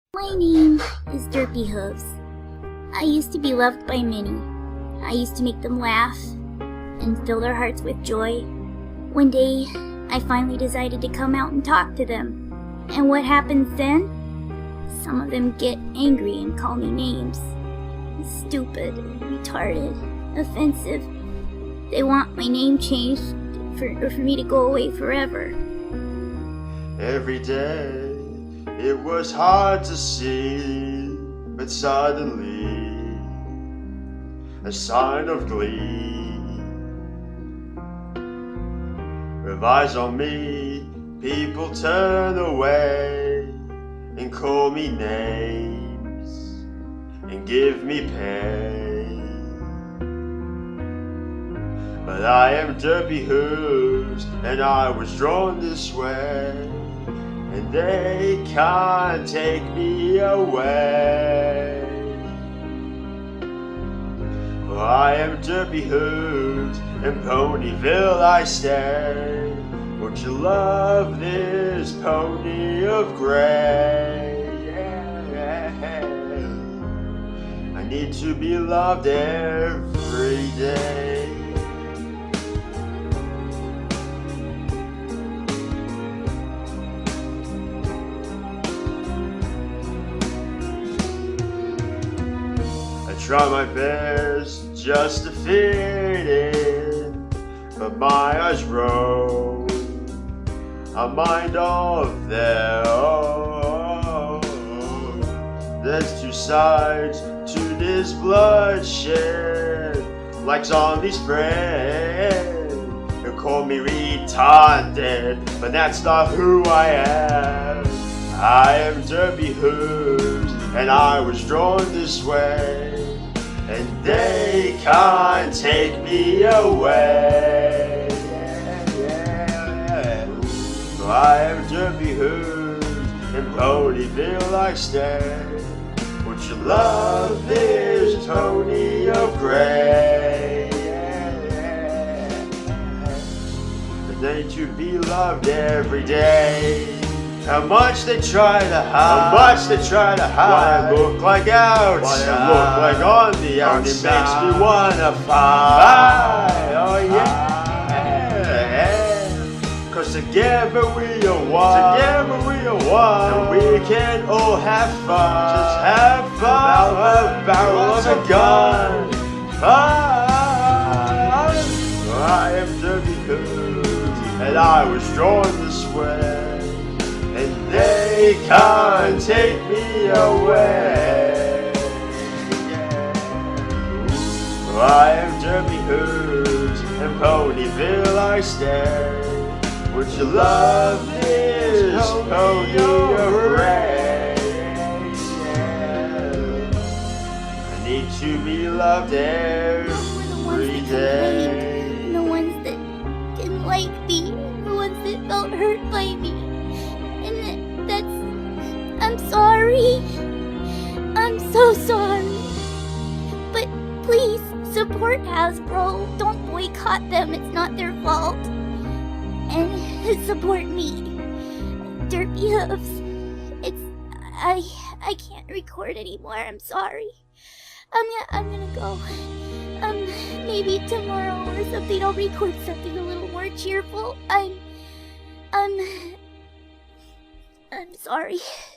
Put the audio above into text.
My name is Derpy Hooves. I used to be loved by many. I used to make them laugh and fill their hearts with joy. One day, I finally decided to come out and talk to them. And what happens then? Some of them get angry and call me names. Stupid, retarded, offensive. They want my name changed for me to go away forever. Every day it was hard to see, but suddenly a sign of glee with eyes on me. People turn away and call me names and give me pain. But I am Derpy Hooves, and I was drawn this way, and they can't take me away. For I am Derpy Hooves, in Ponyville I stay. Won't you love this pony of gray? I need to be loved every day. I try my best just to fit in, but my eyes roll. I mind of their own. There's two sides to this bloodshed, like zombie spread. You call me retarded, but that's not who I am. I am Derpy Hooves, and I was drawn this way, and they can't take me away. I am Derpy Hooves, in Ponyville I stay. Would you love this pony of gray? I need to be loved every day. How much they try to hide, what I look like outside, what I look like on the outside, it makes me wanna fight. Oh yeah. Cause together we are one, and we can all have fun, just have fun, without the barrel of a gun. I am Derpy Hooves, and I was drawn this way, and they can't take me away. I am Derpy Hooves, in Ponyville I stay. Would you love this pony of gray? I need to be loved every day. The ones that didn't like me, the ones that felt hurt by me. And I'm sorry. I'm so sorry. But please support Hasbro. Don't boycott them, it's not their fault. And support me, Derpy Hooves. I can't record anymore. I'm sorry. I'm gonna go. Maybe tomorrow or something. I'll record something a little more cheerful. I'm sorry.